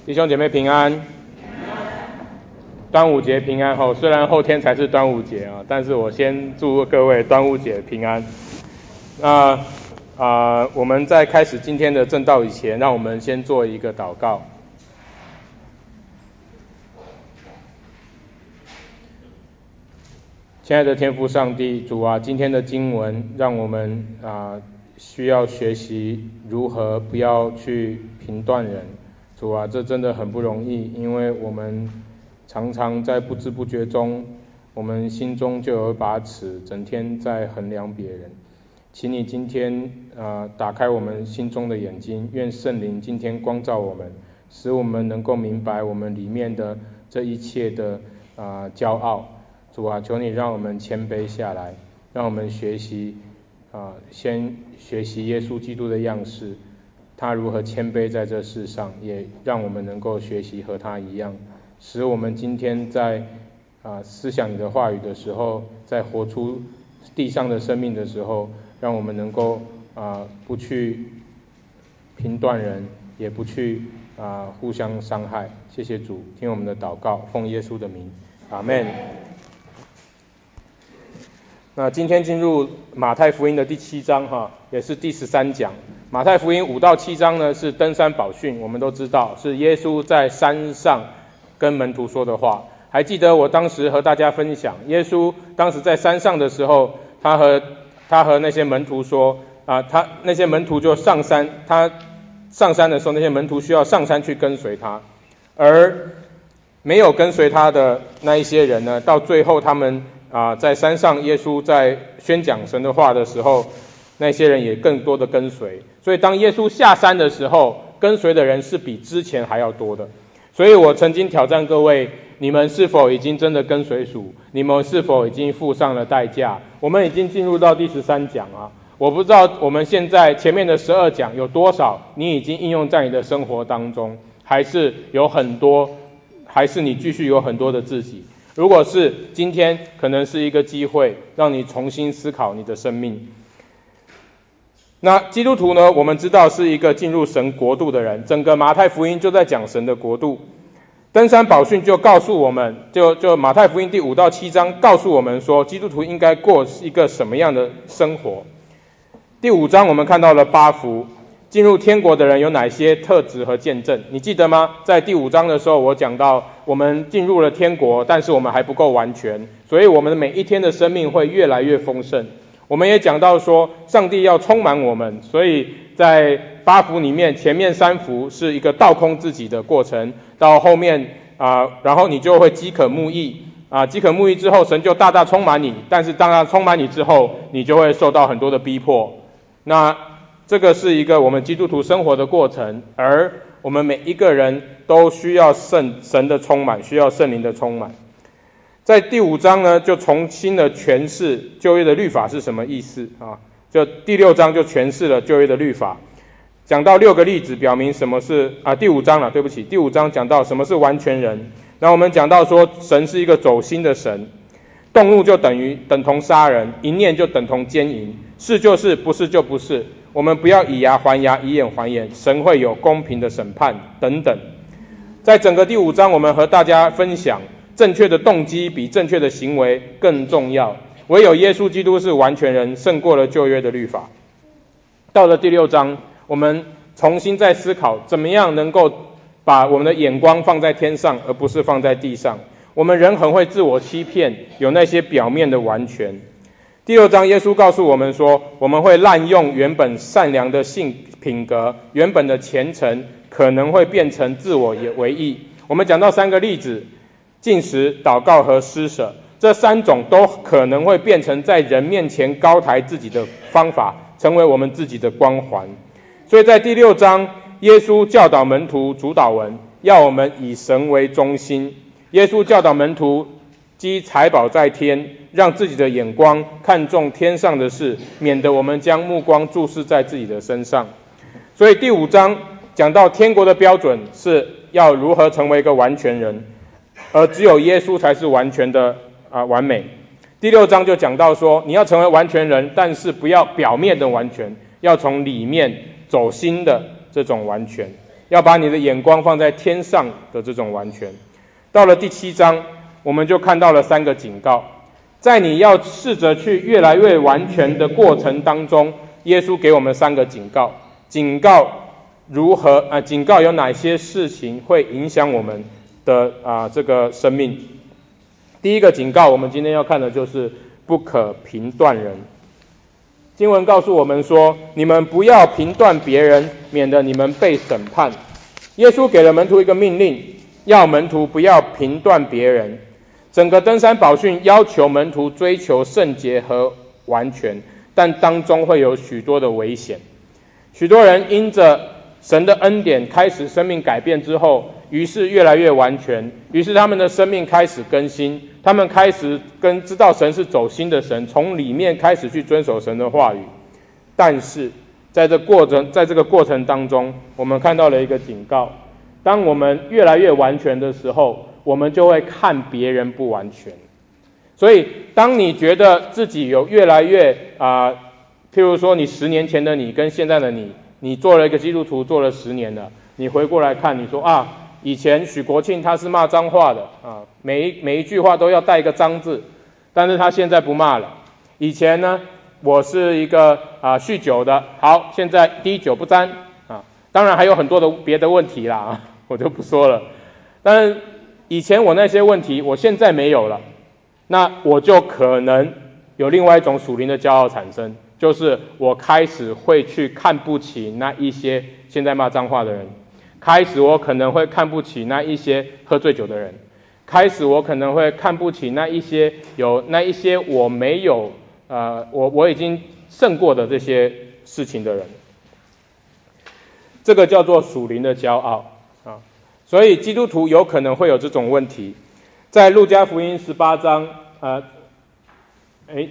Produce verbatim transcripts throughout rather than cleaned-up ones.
弟兄姐妹平安，端午节平安后，虽然后天才是端午节啊，但是我先祝各位端午节平安。那啊、呃，我们在开始今天的正道以前，让我们先做一个祷告。亲爱的天父上帝，主啊，今天的经文让我们啊、呃、需要学习如何不要去评断人。主啊，这真的很不容易，因为我们常常在不知不觉中，我们心中就有一把尺，整天在衡量别人。请你今天呃打开我们心中的眼睛，愿圣灵今天光照我们，使我们能够明白我们里面的这一切的啊、呃、骄傲。主啊，求你让我们谦卑下来，让我们学习啊、呃、先学习耶稣基督的样式。他如何谦卑在这世上，也让我们能够学习和他一样，使我们今天在啊、呃、思想你的话语的时候，在活出地上的生命的时候，让我们能够啊、呃、不去评断人，也不去啊、呃、互相伤害。谢谢主，听我们的祷告，奉耶稣的名，阿们。那今天进入马太福音的第七章哈，也是第十三讲。马太福音五到七章呢是登山宝训，我们都知道是耶稣在山上跟门徒说的话。还记得我当时和大家分享，耶稣当时在山上的时候，他和他和那些门徒说啊，他那些门徒就上山，他上山的时候，那些门徒需要上山去跟随他，而没有跟随他的那一些人呢，到最后他们啊，在山上耶稣在宣讲神的话的时候，那些人也更多的跟随。所以当耶稣下山的时候，跟随的人是比之前还要多的。所以我曾经挑战各位，你们是否已经真的跟随主？你们是否已经付上了代价？我们已经进入到第十三讲啊，我不知道我们现在前面的十二讲有多少你已经应用在你的生活当中，还是有很多，还是你继续有很多的自己？如果是，今天可能是一个机会，让你重新思考你的生命。那基督徒呢，我们知道是一个进入神国度的人，整个马太福音就在讲神的国度。登山宝训就告诉我们，就就马太福音第五到七章告诉我们说，基督徒应该过一个什么样的生活。第五章我们看到了八福，进入天国的人有哪些特质和见证？你记得吗？在第五章的时候，我讲到我们进入了天国，但是我们还不够完全，所以我们每一天的生命会越来越丰盛。我们也讲到说，上帝要充满我们，所以在八福里面，前面三福是一个倒空自己的过程，到后面啊、呃，然后你就会饥渴慕义啊，饥渴慕义之后，神就大大充满你，但是当他充满你之后，你就会受到很多的逼迫。那这个是一个我们基督徒生活的过程，而我们每一个人都需要圣神的充满，需要圣灵的充满。在第五章呢，就重新的诠释旧约的律法是什么意思啊？就第六章就诠释了旧约的律法，讲到六个例子，表明什么是啊？第五章了，对不起，第五章讲到什么是完全人。然后我们讲到说，神是一个走心的神，动怒就等于等同杀人，一念就等同奸淫，是就是，不是就不是。我们不要以牙还牙，以眼还眼，神会有公平的审判等等。在整个第五章，我们和大家分享，正确的动机比正确的行为更重要。唯有耶稣基督是完全人，胜过了旧约的律法。到了第六章，我们重新再思考，怎么样能够把我们的眼光放在天上，而不是放在地上。我们人很会自我欺骗，有那些表面的完全。第六章耶稣告诉我们说，我们会滥用原本善良的性品格，原本的虔诚可能会变成自我为义。我们讲到三个例子，禁食、祷告和施舍，这三种都可能会变成在人面前高抬自己的方法，成为我们自己的光环。所以在第六章，耶稣教导门徒主导文，要我们以神为中心。耶稣教导门徒积财宝在天，让自己的眼光看重天上的事，免得我们将目光注视在自己的身上。所以第五章讲到天国的标准是要如何成为一个完全人，而只有耶稣才是完全的啊、呃、完美。第六章就讲到说，你要成为完全人，但是不要表面的完全，要从里面走心的这种完全。 要把你的眼光放在天上的这种完全。到了第七章，我们就看到了三个警告，在你要试着去越来越完全的过程当中，耶稣给我们三个警告，警告如何啊？警告有哪些事情会影响我们的啊这个生命？第一个警告，我们今天要看的就是不可评断人。经文告诉我们说，你们不要评断别人，免得你们被审判。耶稣给了门徒一个命令，要门徒不要评断别人。整个登山宝训要求门徒追求圣洁和完全，但当中会有许多的危险。许多人因着神的恩典开始生命改变之后，于是越来越完全，于是他们的生命开始更新，他们开始跟知道神是走心的神，从里面开始去遵守神的话语。但是在这过程在这个过程当中，我们看到了一个警告，当我们越来越完全的时候，我们就会看别人不完全。所以当你觉得自己有越来越啊、呃，譬如说你十年前的你跟现在的你，你做了一个基督徒做了十年了，你回过来看，你说啊，以前许国庆他是骂脏话的啊，每一每一句话都要带一个脏字，但是他现在不骂了。以前呢，我是一个啊酗酒的，好，现在滴酒不沾啊，当然还有很多的别的问题啦，啊，我就不说了。但是以前我那些问题，我现在没有了，那我就可能有另外一种属灵的骄傲产生，就是我开始会去看不起那一些现在骂脏话的人，开始我可能会看不起那一些喝醉酒的人，开始我可能会看不起那一些有那一些我没有呃我我已经胜过的这些事情的人。这个叫做属灵的骄傲啊，所以基督徒有可能会有这种问题。在路加福音十八章呃诶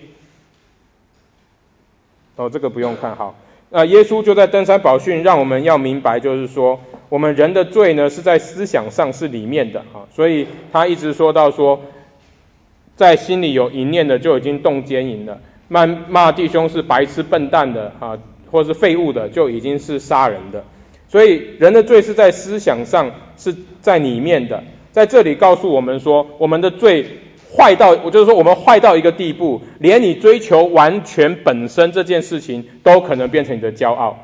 哦，这个不用看好。呃，耶稣就在登山宝训让我们要明白，就是说我们人的罪呢是在思想上是里面的啊，所以他一直说到说，在心里有淫念的就已经动奸淫了，骂骂弟兄是白痴笨蛋的啊，或是废物的，就已经是杀人的。所以人的罪是在思想上是在里面的。在这里告诉我们说，我们的罪坏到，我就是说我们坏到一个地步，连你追求完全本身这件事情都可能变成你的骄傲。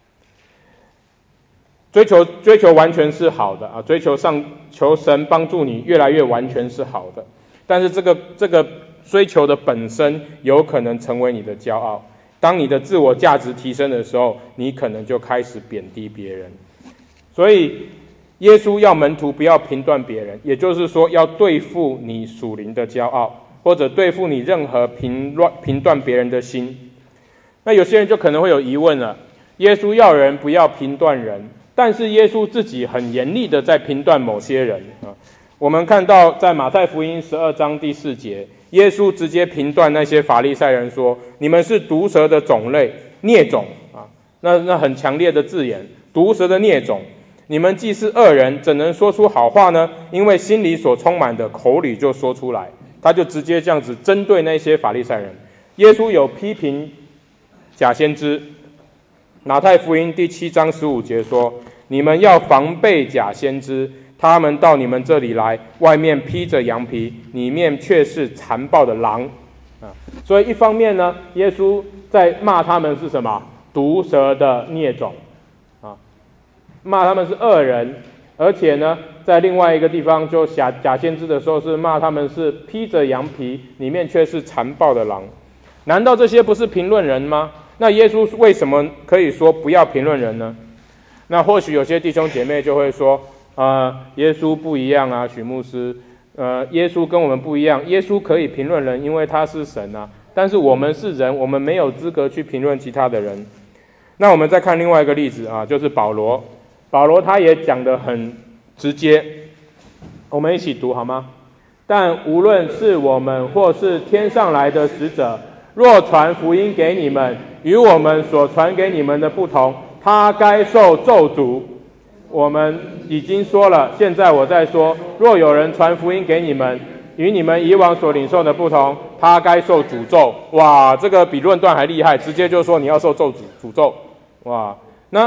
追求追求完全是好的啊，追求上求神帮助你越来越完全是好的，但是这个这个追求的本身有可能成为你的骄傲。当你的自我价值提升的时候，你可能就开始贬低别人。所以耶稣要门徒不要评断别人，也就是说要对付你属灵的骄傲，或者对付你任何评乱评断别人的心。那有些人就可能会有疑问了，耶稣要人不要评断人，但是耶稣自己很严厉的在评断某些人啊。我们看到在马太福音十二章第四节，耶稣直接评断那些法利赛人说，你们是毒蛇的种类，孽种啊，那那很强烈的字眼，毒蛇的孽种。你们既是恶人，怎能说出好话呢？因为心里所充满的，口里就说出来。他就直接这样子针对那些法利赛人。耶稣有批评假先知，马太福音第七章十五节说，你们要防备假先知，他们到你们这里来，外面披着羊皮，里面却是残暴的狼啊。所以一方面呢，耶稣在骂他们是什么？毒蛇的孽种啊，骂他们是恶人，而且呢，在另外一个地方就假假先知的时候是骂他们是披着羊皮，里面却是残暴的狼。难道这些不是评论人吗？那耶稣为什么可以说不要评论人呢？那或许有些弟兄姐妹就会说，呃，耶稣不一样啊，许牧师，呃，耶稣跟我们不一样，耶稣可以评论人，因为他是神啊，但是我们是人，我们没有资格去评论其他的人。那我们再看另外一个例子啊，就是保罗，保罗他也讲得很直接，我们一起读好吗？但无论是我们或是天上来的使者，若传福音给你们，与我们所传给你们的不同，他该受咒诅。我们已经说了，现在我再说，若有人传福音给你们，与你们以往所领受的不同，他该受诅咒。哇，这个比论断还厉害，直接就说你要受咒诅诅咒。哇，那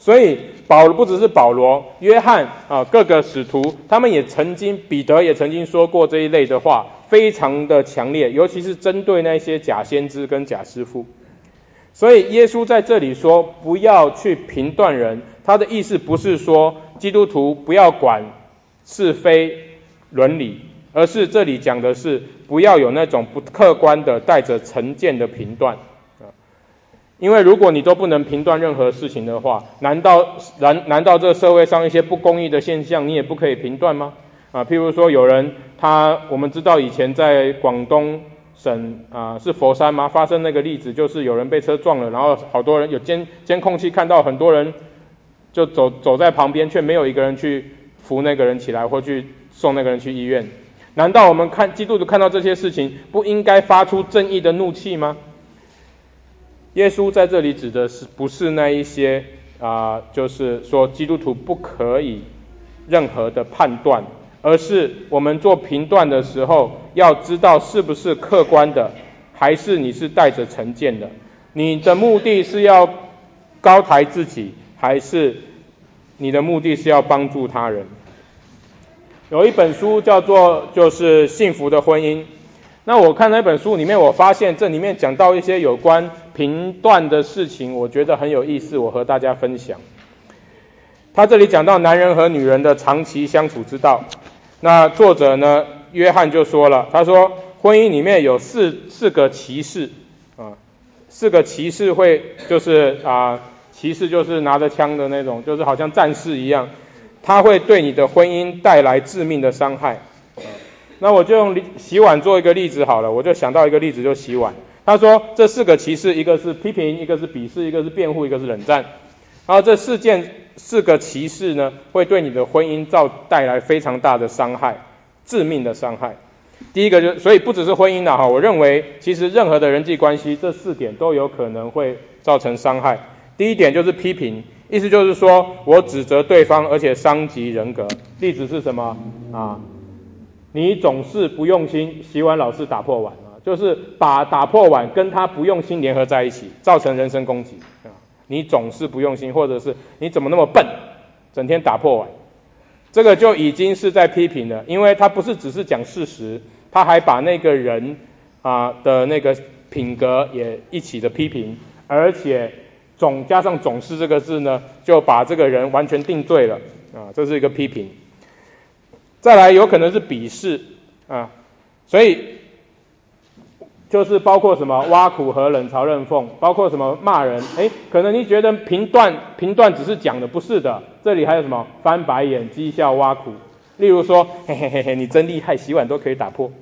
所以保不只是保罗，约翰啊，各个使徒，他们也曾经，彼得也曾经说过这一类的话，非常的强烈，尤其是针对那些假先知跟假师傅。所以耶稣在这里说不要去评断人，他的意思不是说基督徒不要管是非伦理，而是这里讲的是不要有那种不客观的带着成见的评断。因为如果你都不能评断任何事情的话，难道难难道这个社会上一些不公义的现象你也不可以评断吗？啊，譬如说有人他，我们知道以前在广东省啊是佛山吗？发生那个例子，就是有人被车撞了，然后好多人有监监控器看到很多人就走走在旁边，却没有一个人去扶那个人起来或去送那个人去医院。难道我们看基督徒看到这些事情，不应该发出正义的怒气吗？耶稣在这里指的是不是那一些啊、呃，就是说基督徒不可以任何的判断，而是我们做评断的时候，要知道是不是客观的，还是你是带着成见的。你的目的是要高抬自己，还是你的目的是要帮助他人？有一本书叫做就是幸福的婚姻。那我看那本书里面，我发现这里面讲到一些有关评断的事情，我觉得很有意思，我和大家分享。他这里讲到男人和女人的长期相处之道。那作者呢，约翰就说了，他说婚姻里面有四四个骑士啊，四个骑士会就是啊，骑士就是拿着枪的那种，就是好像战士一样，他会对你的婚姻带来致命的伤害。那我就用洗碗做一个例子好了，我就想到一个例子，就洗碗。他说这四个骑士，一个是批评，一个是鄙视，一个是辩护，一个是冷战。然后这四件四个骑士呢，会对你的婚姻造带来非常大的伤害，致命的伤害。第一个就，所以不只是婚姻啦哈，我认为其实任何的人际关系，这四点都有可能会造成伤害。第一点就是批评，意思就是说我指责对方，而且伤及人格。例子是什么啊？你总是不用心，洗碗老是打破碗啊，就是把打破碗跟他不用心联合在一起，造成人身攻击啊。你总是不用心，或者是你怎么那么笨，整天打破碗，这个就已经是在批评了，因为他不是只是讲事实，他还把那个人啊的那个品格也一起的批评，而且总加上总是这个字呢，就把这个人完全定罪了啊，这是一个批评。再来有可能是鄙视啊，所以就是包括什么挖苦和冷嘲热讽，包括什么骂人，诶，可能你觉得评断评断只是讲的，不是的，这里还有什么翻白眼、讥笑、挖苦，例如说嘿嘿嘿嘿，你真厉害，洗碗都可以打破。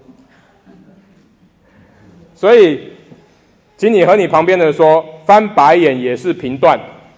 所以请你和你旁边的说，翻白眼也是评断。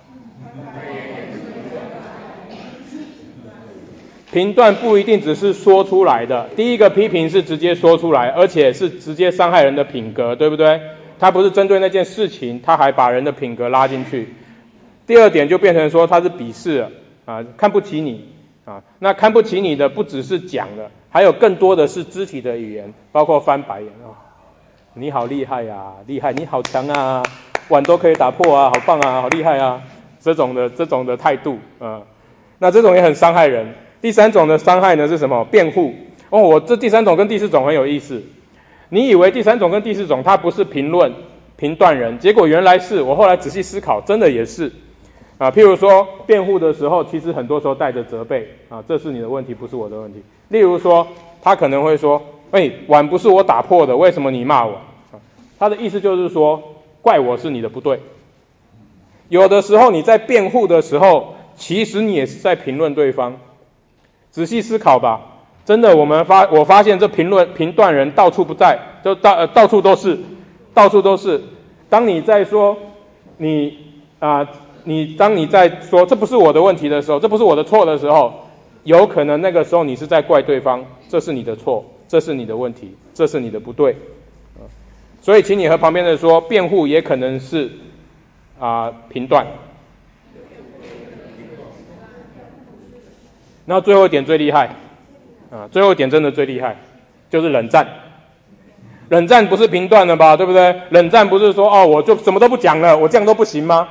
评断不一定只是说出来的，第一个批评是直接说出来，而且是直接伤害人的品格，对不对？他不是针对那件事情，他还把人的品格拉进去。第二点就变成说他是鄙视了啊，看不起你啊。那看不起你的不只是讲的，还有更多的是肢体的语言，包括翻白眼啊，你好厉害啊，厉害，你好强啊，碗都可以打破啊，好棒啊，好厉害啊，这种的这种的态度啊，那这种也很伤害人。第三种的伤害呢是什么？辩护。哦，我这第三种跟第四种很有意思。你以为第三种跟第四种它不是评论、评断人，结果原来是，我后来仔细思考，真的也是。啊，譬如说辩护的时候，其实很多时候带着责备啊，这是你的问题，不是我的问题。例如说，他可能会说，哎，碗不是我打破的，为什么你骂我？啊，他的意思就是说，怪我是你的不对。有的时候你在辩护的时候，其实你也是在评论对方。仔细思考吧，真的，我们发我发现这评论评断人到处不在，就到、呃、到处都是，到处都是。当你在说你啊、呃，你当你在说这不是我的问题的时候，这不是我的错的时候，有可能那个时候你是在怪对方，这是你的错，这是你的问题，这是你的不对。所以，请你和旁边的说，辩护也可能是啊、呃、评断。然后最后一点最厉害啊，最后一点真的最厉害，就是冷战。冷战不是评断了吧，对不对？冷战不是说哦，我就什么都不讲了，我这样都不行吗？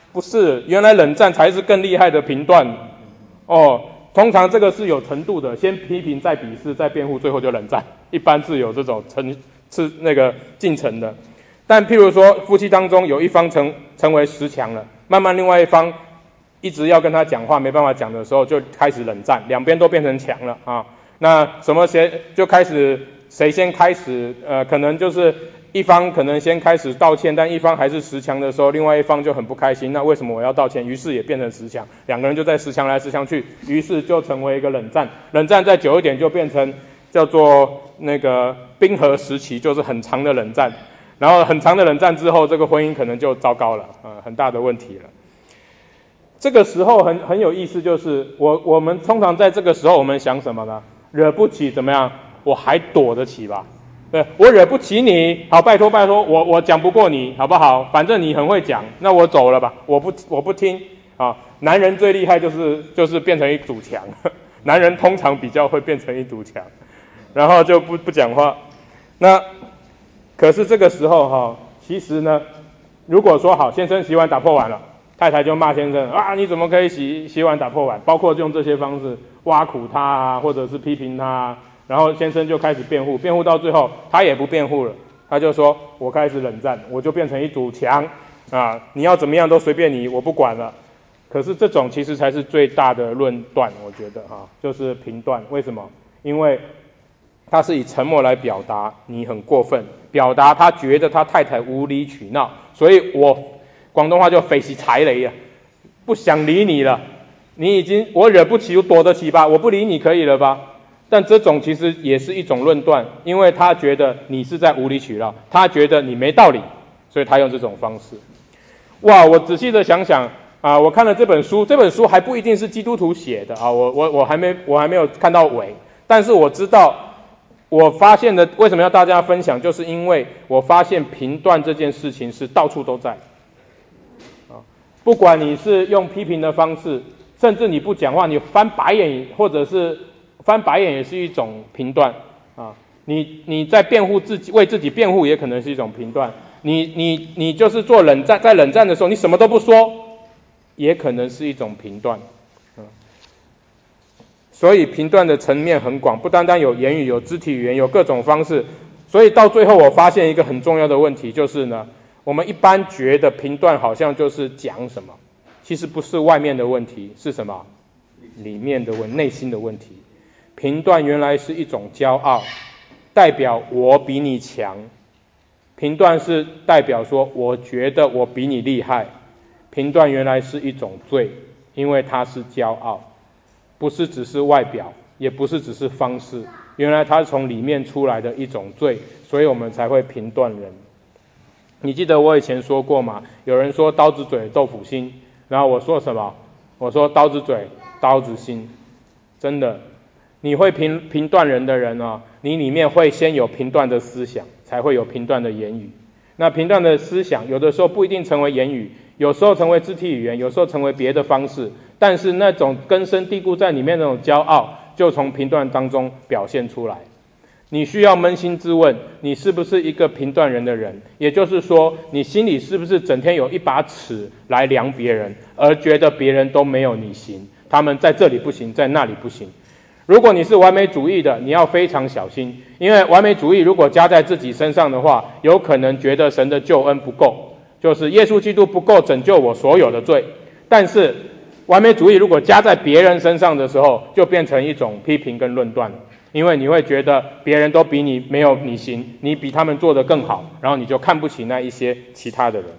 不是，原来冷战才是更厉害的评断哦。通常这个是有程度的，先批评再鄙视再辩护，最后就冷战，一般是有这种程是那个进程的。但譬如说夫妻当中有一方成成为十强了，慢慢另外一方一直要跟他讲话没办法讲的时候，就开始冷战，两边都变成强了啊。那什么先就开始谁先开始呃可能就是一方可能先开始道歉，但一方还是十强的时候，另外一方就很不开心，那为什么我要道歉？于是也变成十强，两个人就在十强来十强去，于是就成为一个冷战。冷战再久一点就变成叫做那个冰河时期，就是很长的冷战。然后很长的冷战之后，这个婚姻可能就糟糕了啊、呃，很大的问题了。这个时候很很有意思，就是我我们通常在这个时候我们想什么呢？惹不起怎么样？我还躲得起吧？对，我惹不起你，好，拜托拜托，我我讲不过你，好不好？反正你很会讲，那我走了吧，我不我不听啊。男人最厉害就是就是变成一堵墙，男人通常比较会变成一堵墙，然后就不不讲话。那可是这个时候哈、哦，其实呢，如果说好，先生洗碗打破碗了，太太就骂先生啊，你怎么可以洗洗碗打破碗？包括用这些方式挖苦他啊，或者是批评他啊。然后先生就开始辩护，辩护到最后他也不辩护了，他就说我开始冷战，我就变成一堵墙啊，你要怎么样都随便你，我不管了。可是这种其实才是最大的论断，我觉得啊，就是评断。为什么？因为他是以沉默来表达你很过分，表达他觉得他太太无理取闹，所以我广东话就匪西踩雷啊，不想理你了，你已经我惹不起，我躲得起吧，我不理你可以了吧？但这种其实也是一种论断，因为他觉得你是在无理取闹，他觉得你没道理，所以他用这种方式。哇，我仔细的想想啊，我看了这本书，这本书还不一定是基督徒写的啊，我我我还没我还没有看到尾，但是我知道，我发现的为什么要大家分享，就是因为我发现评断这件事情是到处都在啊，不管你是用批评的方式，甚至你不讲话，你翻白眼或者是翻白眼也是一种评断啊，你你在辩护自己，为自己辩护也可能是一种评断，你你你就是做冷战，在冷战的时候你什么都不说，也可能是一种评断，啊，所以评断的层面很广，不单单有言语，有肢体语言，有各种方式，所以到最后我发现一个很重要的问题，就是呢，我们一般觉得评断好像就是讲什么，其实不是外面的问题，是什么？里面的问，内心的问题。评断原来是一种骄傲，代表我比你强。评断是代表说我觉得我比你厉害。评断原来是一种罪，因为它是骄傲，不是只是外表，也不是只是方式，原来它是从里面出来的一种罪，所以我们才会评断人。你记得我以前说过吗？有人说刀子嘴豆腐心，然后我说什么？我说刀子嘴刀子心。真的，你会评评断人的人啊，你里面会先有评断的思想，才会有评断的言语。那评断的思想有的时候不一定成为言语，有时候成为肢体语言，有时候成为别的方式，但是那种根深蒂固在里面那种骄傲，就从评断当中表现出来。你需要扪心自问，你是不是一个评断人的人？也就是说，你心里是不是整天有一把尺来量别人，而觉得别人都没有你行，他们在这里不行，在那里不行。如果你是完美主义的，你要非常小心，因为完美主义如果加在自己身上的话，有可能觉得神的救恩不够，就是耶稣基督不够拯救我所有的罪。但是完美主义如果加在别人身上的时候，就变成一种批评跟论断了，因为你会觉得别人都比你没有你行，你比他们做得更好，然后你就看不起那一些其他的人。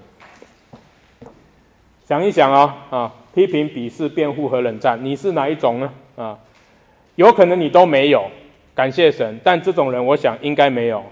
想一想啊啊，批评、鄙视、辩护和冷战，你是哪一种呢？啊，有可能你都没有，感谢神，但这种人我想应该没有。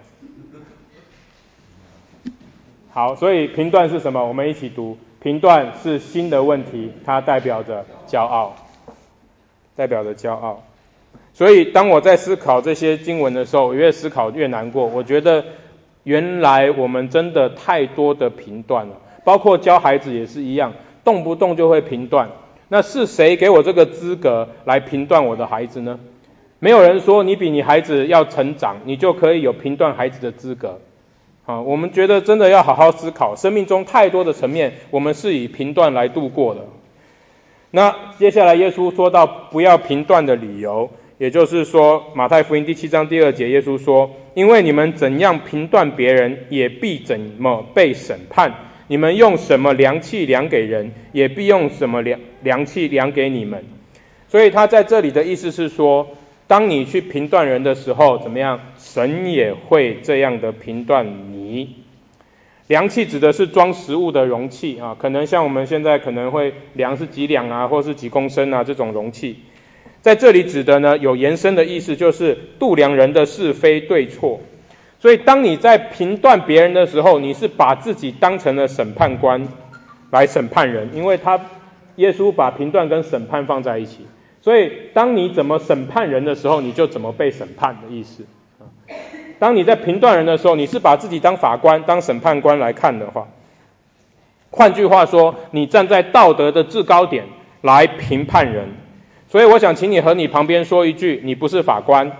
好，所以评断是什么？我们一起读，评断是新的问题，它代表着骄傲，代表着骄傲。所以当我在思考这些经文的时候，我越思考越难过。我觉得原来我们真的太多的评断了，包括教孩子也是一样，动不动就会评断。那是谁给我这个资格来评断我的孩子呢？没有人说你比你孩子要成长，你就可以有评断孩子的资格。 啊，我们觉得真的要好好思考，生命中太多的层面，我们是以评断来度过的。那接下来耶稣说到不要评断的理由，也就是说马太福音第七章第二节，耶稣说，因为你们怎样评断别人，也必怎么被审判，你们用什么量器量给人，也必用什么量量器量给你们。所以他在这里的意思是说，当你去评断人的时候，怎么样，神也会这样的评断你。量器指的是装食物的容器啊，可能像我们现在可能会量是几两啊，或是几公升啊这种容器。在这里指的呢，有延伸的意思，就是度量人的是非对错。所以当你在评断别人的时候，你是把自己当成了审判官来审判人，因为他耶稣把评断跟审判放在一起，所以当你怎么审判人的时候，你就怎么被审判的意思。当你在评断人的时候，你是把自己当法官当审判官来看的话，换句话说，你站在道德的制高点来评判人。所以我想请你和你旁边说一句，你不是法官。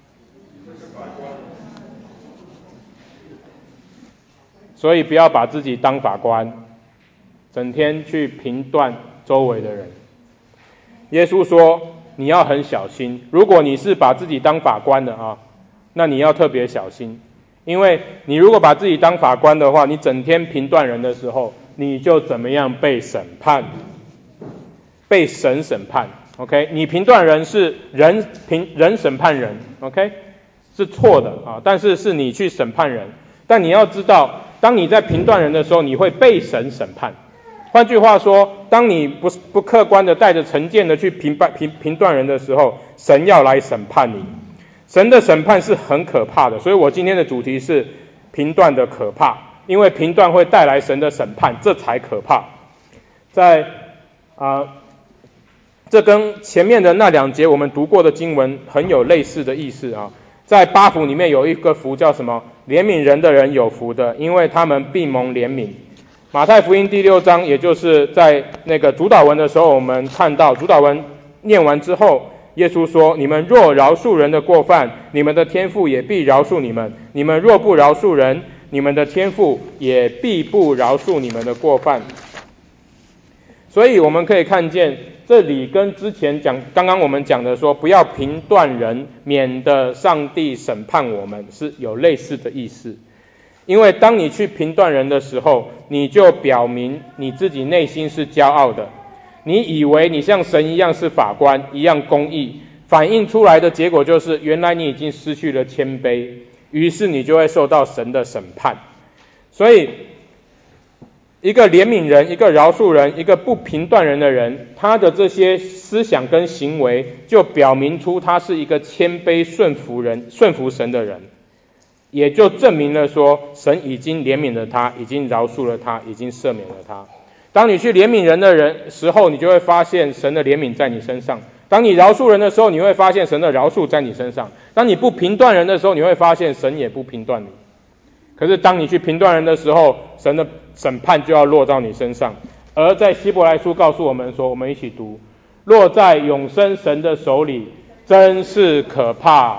所以不要把自己当法官，整天去评断周围的人。耶稣说你要很小心，如果你是把自己当法官的啊，那你要特别小心，因为你如果把自己当法官的话，你整天评断人的时候，你就怎么样被审判，被神审判。OK， 你评断人是人评人审判人 ，OK， 是错的啊，但是是你去审判人。但你要知道，当你在评断人的时候，你会被神审判。换句话说，当你不不客观的带着成见的去评判评评断人的时候，神要来审判你。神的审判是很可怕的，所以我今天的主题是评断的可怕，因为评断会带来神的审判，这才可怕。在啊、呃，这跟前面的那两节我们读过的经文很有类似的意思啊。在八福里面有一个福叫什么？怜悯人的人有福的，因为他们必蒙怜悯。马太福音第六章，也就是在那个主导文的时候，我们看到主导文念完之后，耶稣说，你们若饶恕人的过犯，你们的天父也必饶恕你们；你们若不饶恕人，你们的天父也必不饶恕你们的过犯。所以我们可以看见，这里跟之前讲，刚刚我们讲的说不要评断人，免得上帝审判我们，是有类似的意思。因为当你去评断人的时候，你就表明你自己内心是骄傲的，你以为你像神一样是法官，一样公义，反映出来的结果就是原来你已经失去了谦卑，于是你就会受到神的审判。所以一个怜悯人，一个饶恕人，一个不评断人的人，他的这些思想跟行为就表明出他是一个谦卑顺服人顺服神的人，也就证明了说神已经怜悯了他，已经饶恕了他，已经赦免了他。当你去怜悯人的人时候，你就会发现神的怜悯在你身上；当你饶恕人的时候，你会发现神的饶恕在你身上；当你不评断人的时候，你会发现神也不评断你。可是当你去评断人的时候，神的审判就要落到你身上。而在希伯来书告诉我们说，我们一起读，落在永生神的手里，真是可怕。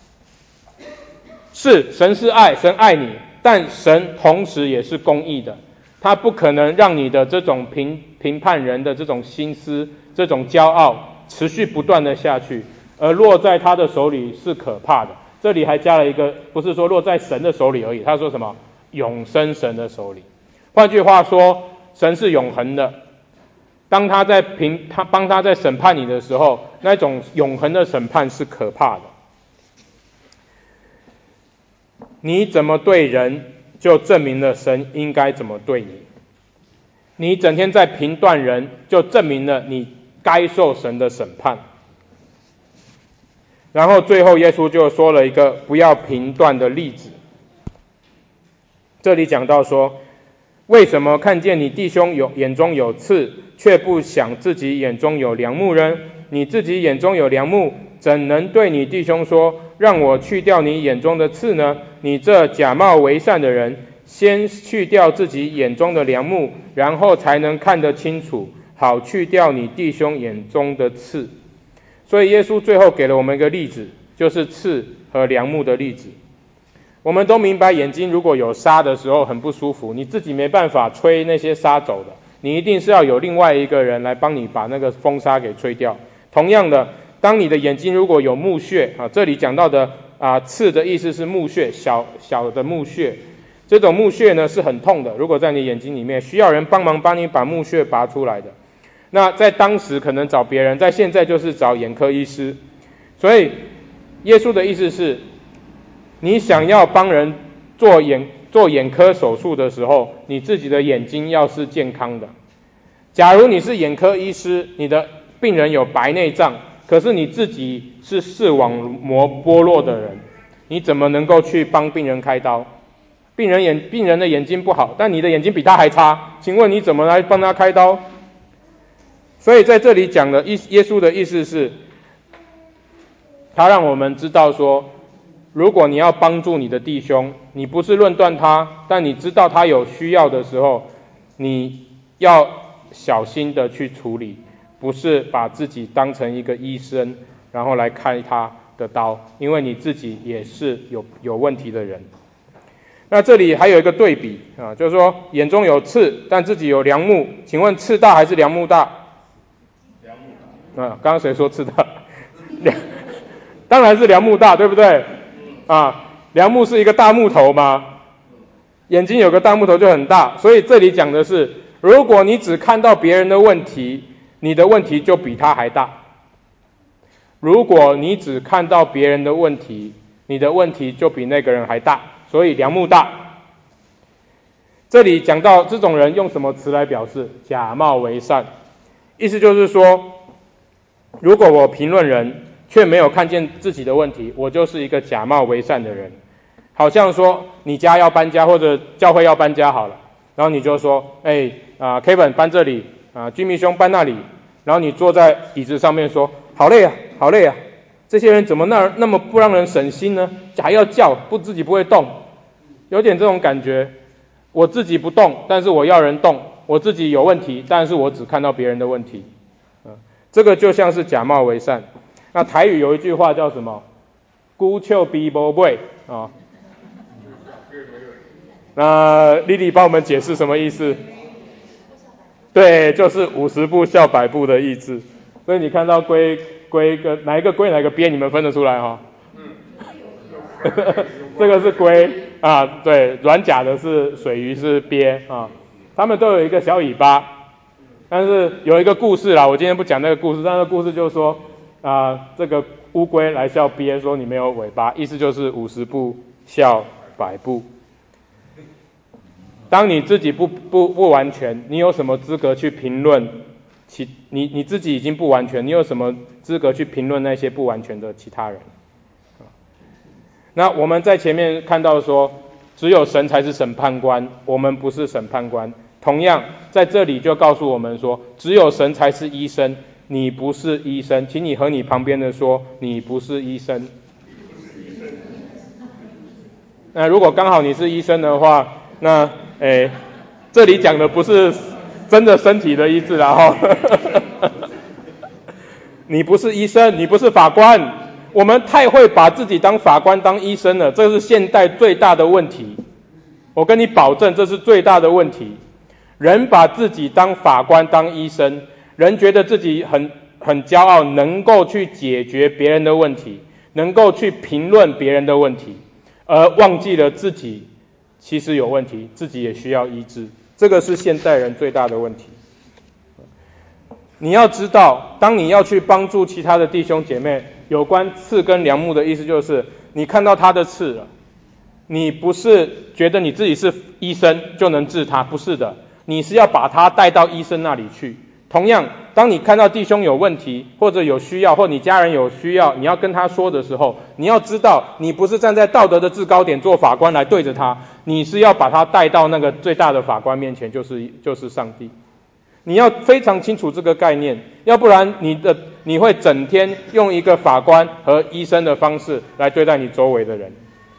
是，神是爱，神爱你，但神同时也是公义的，他不可能让你的这种评评判人的这种心思，这种骄傲持续不断的下去，而落在他的手里是可怕的。这里还加了一个，不是说落在神的手里而已，他说什么？永生神的手里。换句话说，神是永恒的。当他在评他帮他在审判你的时候，那种永恒的审判是可怕的。你怎么对人，就证明了神应该怎么对你。你整天在评断人，就证明了你该受神的审判。然后最后耶稣就说了一个不要评断的例子。这里讲到说，为什么看见你弟兄有眼中有刺，却不想自己眼中有梁木呢？你自己眼中有梁木，怎能对你弟兄说，让我去掉你眼中的刺呢？你这假冒为善的人，先去掉自己眼中的梁木，然后才能看得清楚，好去掉你弟兄眼中的刺。所以耶稣最后给了我们一个例子，就是刺和梁木的例子。 我们都明白眼睛如果有沙的时候很不舒服，你自己没办法吹那些沙走的，你一定是要有另外一个人来帮你把那个风沙给吹掉。同样的，当你的眼睛如果有目眩啊，这里讲到的啊刺的意思是目眩，小小的目眩，这种目眩呢是很痛的，如果在你眼睛里面需要人帮忙帮你把目眩拔出来的。那在当时可能找别人，在现在就是找眼科医师。所以耶稣的意思是，你想要帮人做眼做眼科手术的时候，你自己的眼睛要是健康的。假如你是眼科医师，你的病人有白内障，可是你自己是视网膜剥落的人，你怎么能够去帮病人开刀？病人眼病人的眼睛不好，但你的眼睛比他还差，请问你怎么来帮他开刀？所以在这里讲的耶稣的意思是，他让我们知道说，如果你要帮助你的弟兄，你不是论断他，但你知道他有需要的时候，你要小心的去处理，不是把自己当成一个医生，然后来开他的刀，因为你自己也是有有问题的人。那这里还有一个对比啊，就是说眼中有刺，但自己有梁木，请问刺大还是梁木大？梁木大。啊，刚刚谁说刺大？梁，当然是梁木大，对不对？啊，梁木是一个大木头嘛，眼睛有个大木头就很大，所以这里讲的是，如果你只看到别人的问题，你的问题就比他还大。如果你只看到别人的问题，你的问题就比那个人还大，所以梁木大。这里讲到这种人用什么词来表示？假冒为善。意思就是说，如果我评论人却没有看见自己的问题，我就是一个假冒为善的人。好像说你家要搬家，或者教会要搬家好了，然后你就说，哎啊 Kevin 搬这里啊 Jimmy 兄搬那里，然后你坐在椅子上面说，好累啊好累啊，这些人怎么那那么不让人省心呢？还要叫，不自己不会动，有点这种感觉。我自己不动，但是我要人动；我自己有问题，但是我只看到别人的问题。嗯，这个就像是假冒为善。那台语有一句话叫什么？孤笑比无尾啊。那丽丽帮我们解释什么意思？对，就是五十步笑百步的意思。所以你看到龟龟跟哪一个龟哪一个鳖，你们分得出来哈？嗯，这个是龟啊，对，软甲的是水鱼是鳖啊，它们都有一个小尾巴。但是有一个故事啦，我今天不讲那个故事，但是故事就是说啊，这个乌龟来笑鳖说你没有尾巴，意思就是五十步笑百步。当你自己不不不完全，你有什么资格去评论其你你自己已经不完全，你有什么资格去评论那些不完全的其他人？那我们在前面看到说，只有神才是审判官，我们不是审判官。同样在这里就告诉我们说，只有神才是医生，你不是医生，请你和你旁边的说，你不是医生。那如果刚好你是医生的话，那诶，这里讲的不是真的身体的医治啦哈。你不是医生，你不是法官，我们太会把自己当法官当医生了，这是现代最大的问题。我跟你保证，这是最大的问题。人把自己当法官当医生，人觉得自己很很骄傲，能够去解决别人的问题，能够去评论别人的问题，而忘记了自己其实有问题，自己也需要医治。这个是现代人最大的问题。你要知道，当你要去帮助其他的弟兄姐妹，有关刺跟梁木的意思就是，你看到他的刺了，你不是觉得你自己是医生就能治他，不是的，你是要把他带到医生那里去。同样，当你看到弟兄有问题，或者有需要，或你家人有需要，你要跟他说的时候，你要知道，你不是站在道德的制高点做法官来对着他，你是要把他带到那个最大的法官面前，就是就是上帝。你要非常清楚这个概念，要不然你的你会整天用一个法官和医生的方式来对待你周围的人。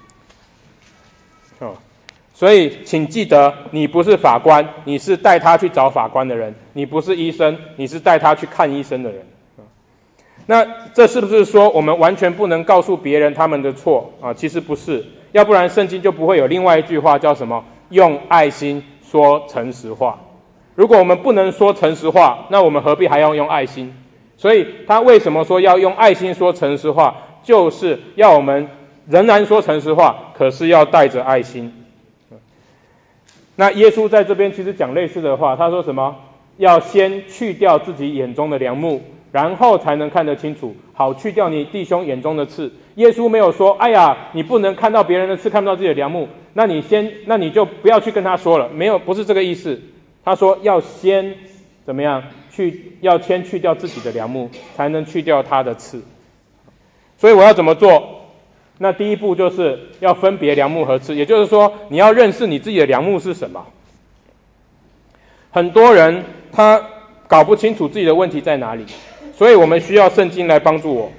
哦，所以请记得，你不是法官，你是带他去找法官的人；你不是医生，你是带他去看医生的人。那这是不是说我们完全不能告诉别人他们的错啊？其实不是， 要不然圣经就不会有另外一句话叫什么？用爱心说诚实话。如果我们不能说诚实话，那我们何必还要用爱心？所以他为什么说要用爱心说诚实话？就是要我们仍然说诚实话，可是要带着爱心。那耶稣在这边其实讲类似的话，他说什么？要先去掉自己眼中的梁木，然后才能看得清楚，好去掉你弟兄眼中的刺。耶稣没有说，哎呀，你不能看到别人的刺，看不到自己的梁木，那你先，那你就不要去跟他说了。没有，不是这个意思。他说要先怎么样？去，要先去掉自己的梁木，才能去掉他的刺。所以我要怎么做？那第一步就是要分别梁木和刺，也就是说，你要认识你自己的梁木是什么。很多人他搞不清楚自己的问题在哪里，所以我们需要圣经来帮助我。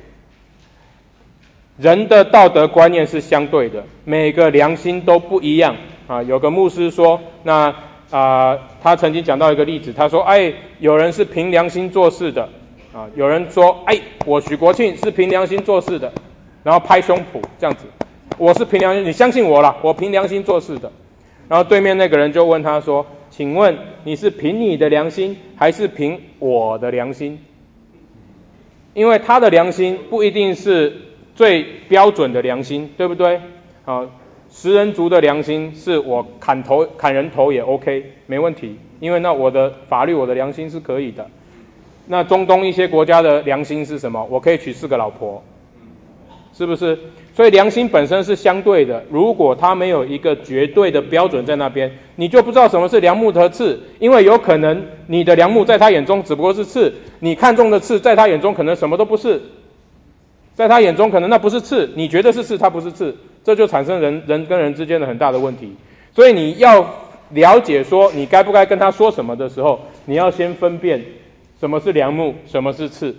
人的道德观念是相对的，每个良心都不一样啊。有个牧师说，那啊、呃，他曾经讲到一个例子，他说，哎，有人是凭良心做事的啊，有人说，哎，我许国庆是凭良心做事的。然后拍胸脯这样子，我是凭良心，你相信我啦，我凭良心做事的。然后对面那个人就问他说，请问你是凭你的良心还是凭我的良心？因为他的良心不一定是最标准的良心，对不对？啊，食人族的良心是我砍头砍人头也 OK 没问题，因为那我的法律我的良心是可以的。那中东一些国家的良心是什么？我可以娶四个老婆。是不是？所以良心本身是相对的，如果它没有一个绝对的标准在那边，你就不知道什么是梁木和刺，因为有可能你的梁木在他眼中只不过是刺，你看中的刺在他眼中可能什么都不是，在他眼中可能那不是刺，你觉得是刺，它不是刺，这就产生人人跟人之间的很大的问题。所以你要了解说你该不该跟他说什么的时候，你要先分辨什么是梁木，什么是刺。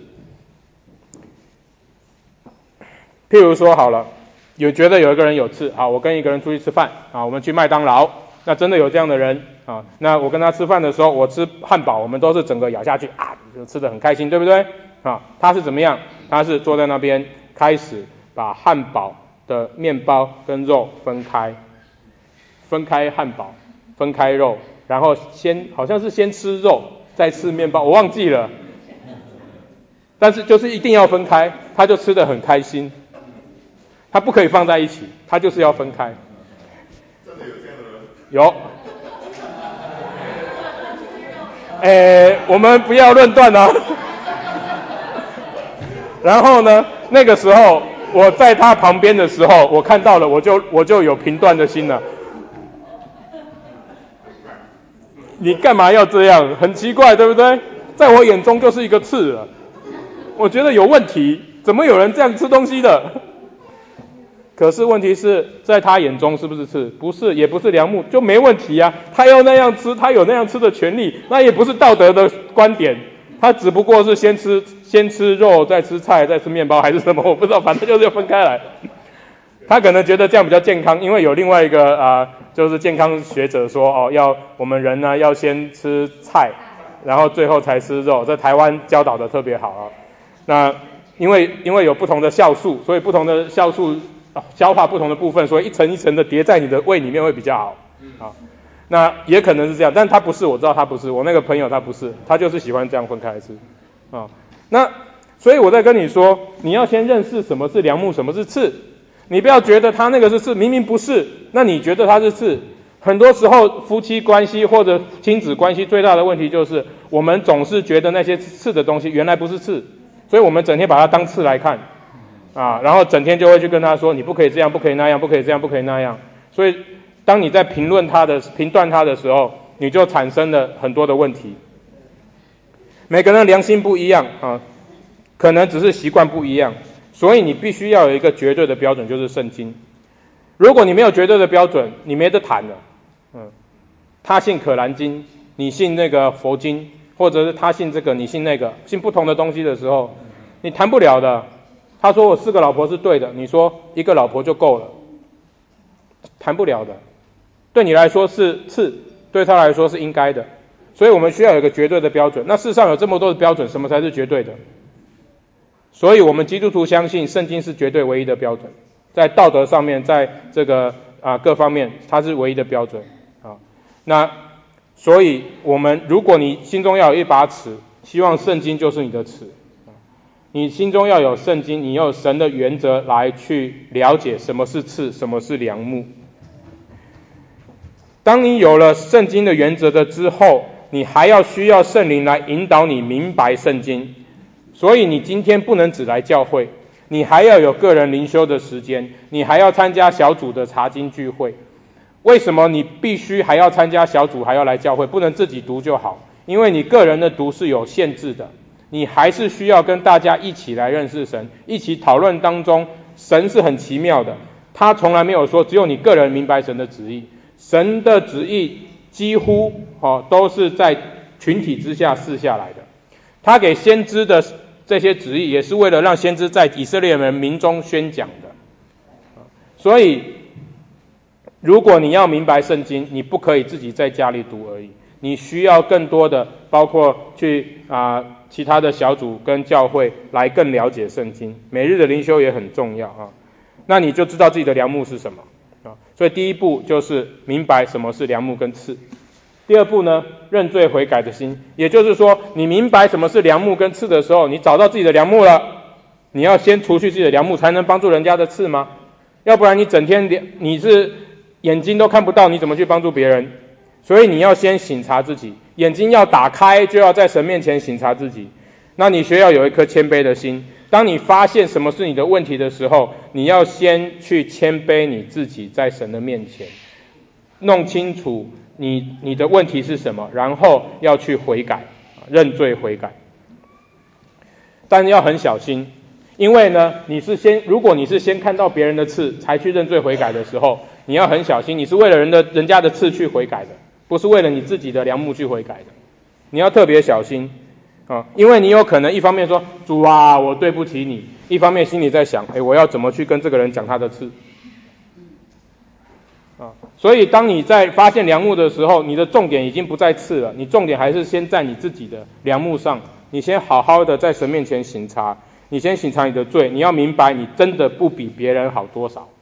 譬如说好了，有觉得有一个人有刺，好，我跟一个人出去吃饭啊，我们去麦当劳，那真的有这样的人啊，那我跟他吃饭的时候，我吃汉堡，我们都是整个咬下去啊，就吃得很开心，对不对？啊，他是怎么样？他是坐在那边开始把汉堡的面包跟肉分开，分开汉堡，分开肉，然后先好像是先吃肉，再吃面包，我忘记了，但是就是一定要分开，他就吃得很开心。它不可以放在一起，它就是要分开。 真的有这样的人？ 有。诶，我们不要论断哦。然后呢，那个时候我在他旁边的时候，我看到了，我就我就有评断的心了。你干嘛要这样？很奇怪，对不对？在我眼中就是一个刺了。我觉得有问题，怎么有人这样吃东西的？可是问题是在他眼中是不是刺？不是，也不是梁木，就没问题啊。他要那样吃，他有那样吃的权利，那也不是道德的观点。他只不过是先吃先吃肉，再吃菜，再吃面包，还是什么，我不知道，反正就是要分开来。他可能觉得这样比较健康，因为有另外一个啊、呃，就是健康学者说哦，要我们人呢要先吃菜，然后最后才吃肉，在台湾教导的特别好啊。那因为因为有不同的酵素，所以不同的酵素。哦、消化不同的部分，所以一层一层的叠在你的胃里面会比较好。啊，那也可能是这样，但他不是，我知道他不是，我那个朋友他不是，他就是喜欢这样分开吃。啊，那所以我在跟你说，你要先认识什么是梁木，什么是刺。你不要觉得他那个是刺，明明不是，那你觉得他是刺。很多时候夫妻关系或者亲子关系最大的问题就是，我们总是觉得那些刺的东西原来不是刺，所以我们整天把它当刺来看。啊，然后整天就会去跟他说，你不可以这样，不可以那样，不可以这样，不可以那样。所以，当你在评论他的、评断他的时候，你就产生了很多的问题。每个人良心不一样啊，可能只是习惯不一样，所以你必须要有一个绝对的标准，就是圣经。如果你没有绝对的标准，你没得谈了。嗯，他信可兰经，你信那个佛经，或者是他信这个，你信那个，信不同的东西的时候，你谈不了的。他说我四个老婆是对的，你说一个老婆就够了，谈不了的。对你来说是次，对他来说是应该的，所以我们需要有一个绝对的标准。那世上有这么多的标准，什么才是绝对的？所以我们基督徒相信圣经是绝对唯一的标准。 在道德上面，在这个啊各方面，它是唯一的标准啊。那所以我们如果你心中要有一把尺，希望圣经就是你的尺。你心中要有圣经，你有神的原则来去了解什么是刺，什么是梁木。当你有了圣经的原则的之后，你还要需要圣灵来引导你明白圣经。所以你今天不能只来教会，你还要有个人灵修的时间，你还要参加小组的查经聚会。为什么你必须还要参加小组，还要来教会？不能自己读就好，因为你个人的读是有限制的，你还是需要跟大家一起来认识神，一起讨论当中。神是很奇妙的，他从来没有说只有你个人明白神的旨意，神的旨意几乎、哦、都是在群体之下示下来的。他给先知的这些旨意也是为了让先知在以色列人民中宣讲的。所以如果你要明白圣经，你不可以自己在家里读而已，你需要更多的包括去啊、呃、其他的小组跟教会来更了解圣经。每日的灵修也很重要啊，那你就知道自己的梁木是什么啊。所以第一步就是明白什么是梁木跟刺。第二步呢，认罪悔改的心，也就是说你明白什么是梁木跟刺的时候，你找到自己的梁木了，你要先除去自己的梁木，才能帮助人家的刺吗？要不然你整天你是眼睛都看不到，你怎么去帮助别人？所以你要先省察自己，眼睛要打开，就要在神面前省察自己。那你需要有一颗谦卑的心，当你发现什么是你的问题的时候，你要先去谦卑你自己，在神的面前弄清楚你你的问题是什么，然后要去悔改，认罪悔改。但要很小心，因为呢，你是先如果你是先看到别人的刺才去认罪悔改的时候，你要很小心，你是为了人的人家的刺去悔改的，不是为了你自己的梁木去悔改的。你要特别小心啊，因为你有可能一方面说主啊我对不起你，一方面心里在想，哎，我要怎么去跟这个人讲他的刺啊。所以当你在发现梁木的时候，你的重点已经不在刺了，你重点还是先在你自己的梁木上，你先好好的在神面前省察，你先省察你的罪，你要明白你真的不比别人好多少。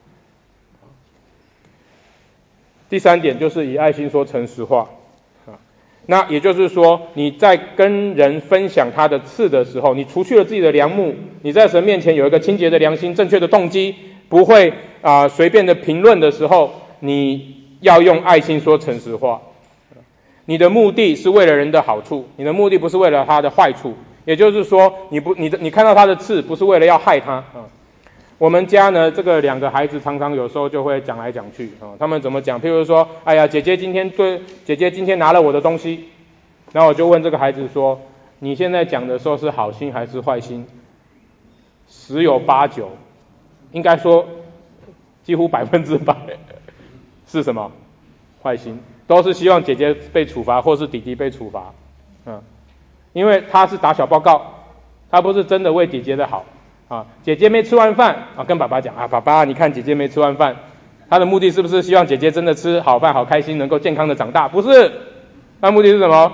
第三点就是以爱心说诚实话，那也就是说你在跟人分享他的刺的时候，你除去了自己的梁木，你在神面前有一个清洁的良心，正确的动机，不会啊、呃、随便的评论的时候，你要用爱心说诚实话。你的目的是为了人的好处，你的目的不是为了他的坏处，也就是说你不你的你看到他的刺不是为了要害他啊。我们家呢，这个两个孩子常常有时候就会讲来讲去啊、哦，他们怎么讲？譬如说，哎呀，姐姐今天对姐姐今天拿了我的东西，然后我就问这个孩子说，你现在讲的时候是好心还是坏心？十有八九，应该说几乎百分之百是什么？坏心，都是希望姐姐被处罚或是弟弟被处罚，嗯，因为他是打小报告，他不是真的为姐姐的好。啊，姐姐没吃完饭啊，跟爸爸讲啊，爸爸，你看姐姐没吃完饭，他的目的是不是希望姐姐真的吃好饭，好开心，能够健康的长大？不是，他目的是什么？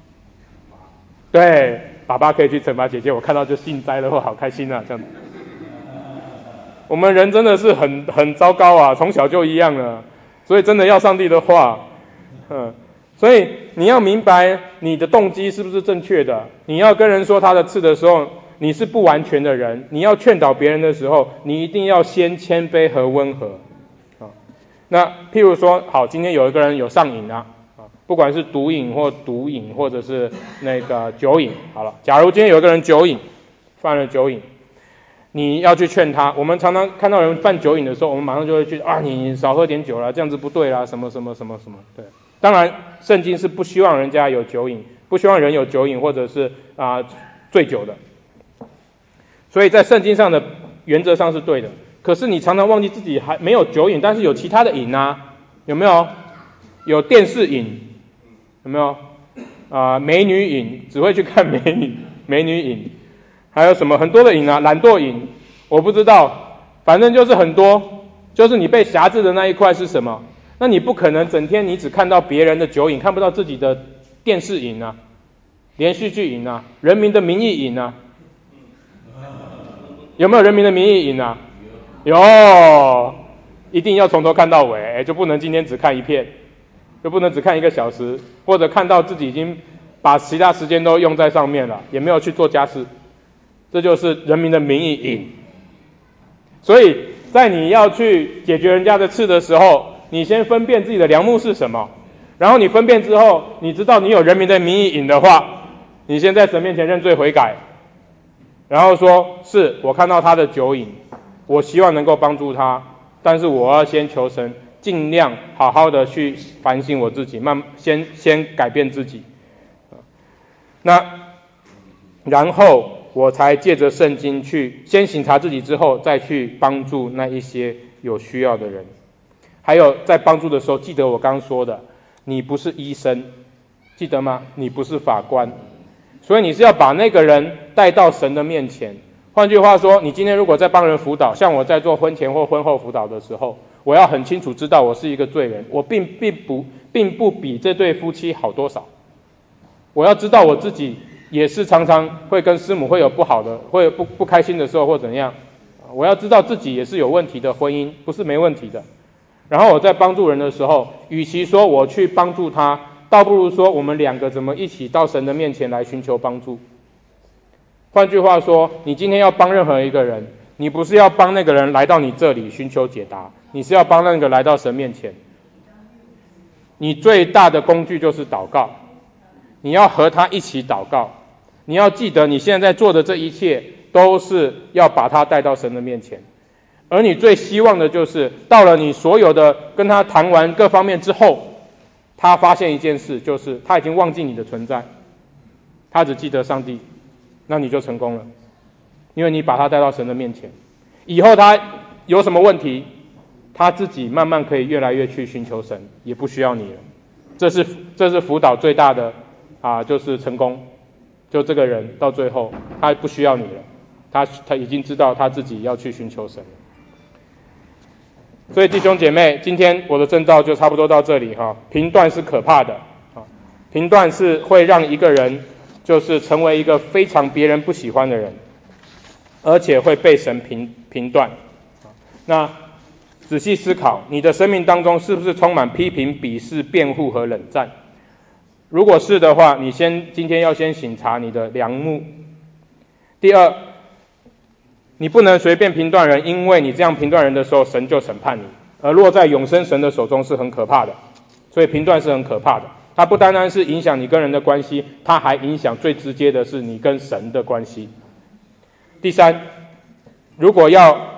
对，爸爸可以去惩罚姐姐，我看到就幸灾乐祸，好开心啊，这样子。我们人真的是很很糟糕啊，从小就一样了，所以真的要上帝的话，嗯，所以你要明白你的动机是不是正确的，你要跟人说他的刺的时候。你是不完全的人，你要劝导别人的时候，你一定要先谦卑和温和啊。那譬如说，好，今天有一个人有上瘾啊，啊，不管是毒瘾或毒瘾，或者是那个酒瘾，好了，假如今天有一个人酒瘾，犯了酒瘾，你要去劝他。我们常常看到人犯酒瘾的时候，我们马上就会去啊，你少喝点酒啦，这样子不对啦，什么什么什么什么，对。当然，圣经是不希望人家有酒瘾，不希望人有酒瘾或者是啊、呃、醉酒的。所以在圣经上的原则上是对的，可是你常常忘记自己还没有酒瘾，但是有其他的瘾啊，有没有？有电视瘾，有没有？啊、呃，美女瘾，只会去看美女，美女瘾，还有什么很多的瘾啊？懒惰瘾，我不知道，反正就是很多，就是你被辖制的那一块是什么？那你不可能整天你只看到别人的酒瘾，看不到自己的电视瘾啊，连续剧瘾啊，人民的名义瘾啊。有没有人民的名义瘾啊？ 有，一定要从头看到尾，就不能今天只看一片，就不能只看一个小时，或者看到自己已经把其他时间都用在上面了，也没有去做家事，这就是人民的名义瘾。所以在你要去解决人家的刺的时候，你先分辨自己的良木是什么，然后你分辨之后，你知道你有人民的名义瘾的话，你先在神面前认罪悔改，然后说是我看到他的酒瘾，我希望能够帮助他，但是我要先求神尽量好好的去反省我自己，慢先先改变自己，那然后我才借着圣经去先省察自己，之后再去帮助那一些有需要的人。还有在帮助的时候，记得我刚刚说的，你不是医生，记得吗？你不是法官，所以你是要把那个人带到神的面前。换句话说，你今天如果在帮人辅导，像我在做婚前或婚后辅导的时候，我要很清楚知道我是一个罪人，我并并不并不比这对夫妻好多少。我要知道我自己也是常常会跟师母会有不好的，会有不不开心的时候或怎样。我要知道自己也是有问题的婚姻，不是没问题的。然后我在帮助人的时候，与其说我去帮助他，倒不如说我们两个怎么一起到神的面前来寻求帮助。换句话说，你今天要帮任何一个人，你不是要帮那个人来到你这里寻求解答，你是要帮那个来到神面前。你最大的工具就是祷告，你要和他一起祷告，你要记得你现在在做的这一切都是要把他带到神的面前。而你最希望的就是到了你所有的跟他谈完各方面之后，他发现一件事，就是他已经忘记你的存在，他只记得上帝，那你就成功了，因为你把他带到神的面前。以后他有什么问题，他自己慢慢可以越来越去寻求神，也不需要你了。这是这是辅导最大的啊，就是成功。就这个人到最后他不需要你了，他他已经知道他自己要去寻求神了。所以弟兄姐妹，今天我的证道就差不多到这里哈。评断是可怕的啊，评断是会让一个人就是成为一个非常别人不喜欢的人，而且会被神评评断。那仔细思考，你的生命当中是不是充满批评、鄙视、辩护和冷战？如果是的话，你先今天要先省察你的良木。第二，你不能随便评断人，因为你这样评断人的时候，神就审判你，而落在永生神的手中是很可怕的。所以评断是很可怕的，它不单单是影响你跟人的关系，它还影响最直接的是你跟神的关系。第三，如果要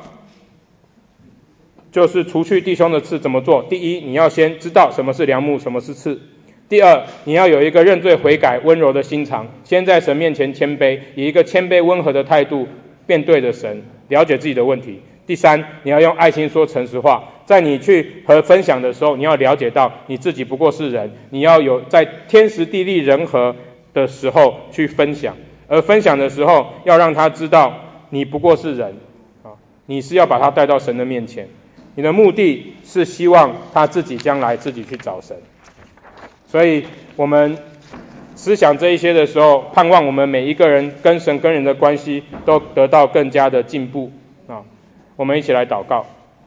就是除去弟兄的刺怎么做？第一，你要先知道什么是良木，什么是刺。第二，你要有一个认罪悔改、温柔的心肠，先在神面前谦卑，以一个谦卑温和的态度面对着神，了解自己的问题。第三，你要用爱心说诚实话，在你去和分享的时候，你要了解到你自己不过是人，你要有在天时地利人和的时候去分享，而分享的时候要让他知道你不过是人，你是要把他带到神的面前，你的目的是希望他自己将来自己去找神。所以我们思想这一些的时候，盼望我们每一个人跟神跟人的关系都得到更加的进步啊！我们一起来祷告。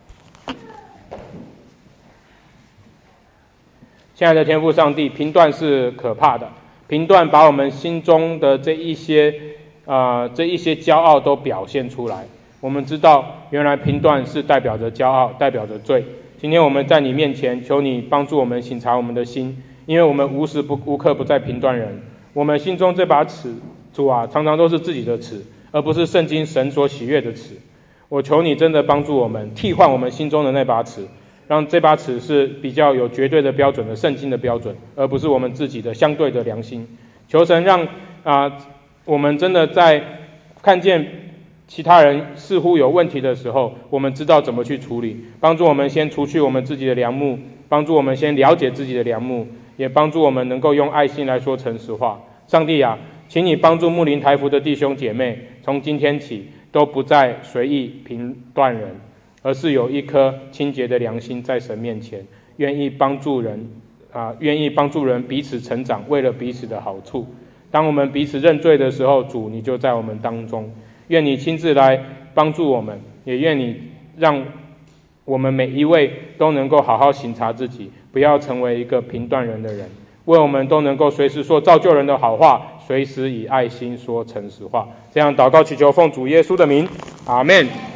亲爱的天父上帝，评断是可怕的，评断把我们心中的这一些啊、呃、这一些骄傲都表现出来。我们知道，原来评断是代表着骄傲，代表着罪。今天我们在你面前，求你帮助我们省察我们的心。因为我们无时不无刻不在评断人，我们心中这把尺，主啊，常常都是自己的尺，而不是圣经神所喜悦的尺。我求你真的帮助我们，替换我们心中的那把尺，让这把尺是比较有绝对的标准的圣经的标准，而不是我们自己的相对的良心。求神让啊、呃，我们真的在看见其他人似乎有问题的时候，我们知道怎么去处理，帮助我们先除去我们自己的良木，帮助我们先了解自己的良木，也帮助我们能够用爱心来说诚实话。上帝啊，请你帮助牧灵台福的弟兄姐妹，从今天起都不再随意评断人，而是有一颗清洁的良心在神面前，愿意帮助人啊，愿意帮助人彼此成长，为了彼此的好处。当我们彼此认罪的时候，主你就在我们当中，愿你亲自来帮助我们，也愿你让我们每一位都能够好好省察自己，不要成为一个评断人的人，为我们都能够随时说造就人的好话，随时以爱心说诚实话。这样祷告祈求奉主耶稣的名，阿们。